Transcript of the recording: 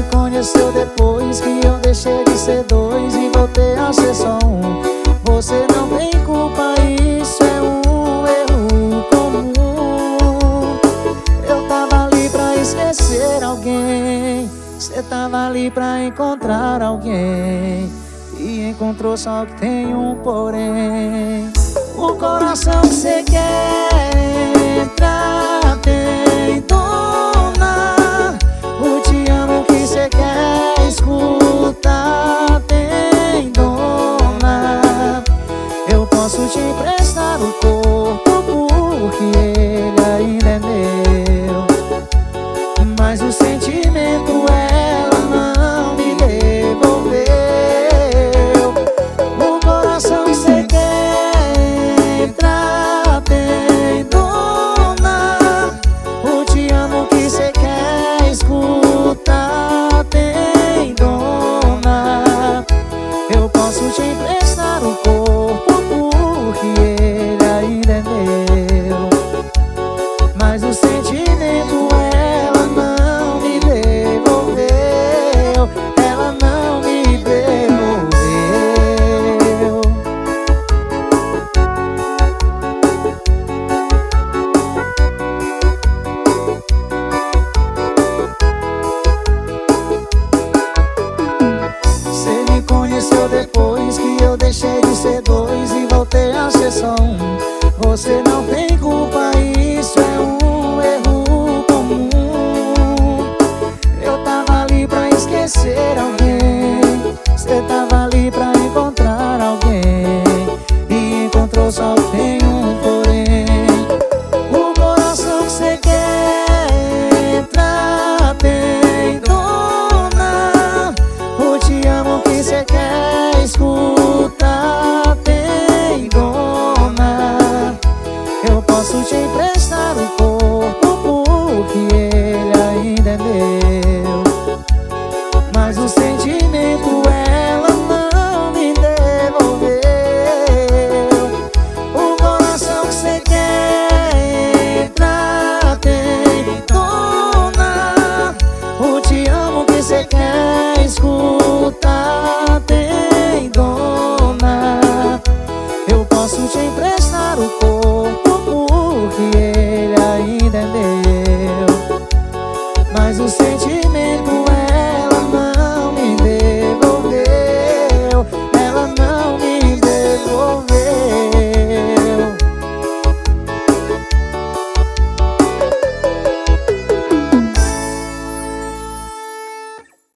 me conheceu depois que eu deixei de ser dois e voltei a ser só um. Você não tem culpa, isso é um erro comum. Eu tava ali pra esquecer alguém, cê tava ali pra encontrar alguém, e encontrou só que tem um porém. O coração que cê quer entrar tem dona. O te amo que cê quer escutar tem dona. Eu posso te emprestar o corpo porque ele ainda é meu, mas o sentimento ela não me devolveu. O coração que cê quer entrar tem dona. O te amo que cê quer escutar tem dona. Eu posso te emprestar o corpo porque ele ainda é meu, mas o sentimento ela não me devolveu. Ela não me devolveu. Cê me conheceu depois que eu deixei de ser dois e voltei a ser só um. Você não tem culpa, isso é um erro comum. Eu tava ali pra esquecer alguém, cê tava ali pra encontrar alguém, e encontrou só que tem um porém. O coração que cê quer entrar tem dona. O te amo que cê quer escutar tem dona. Eu posso te emprestar o corpo porque ele ainda é meu, mas o sentimento ela não me devolveu. O coração que cê quer entrar tem dona. O te amo que cê quer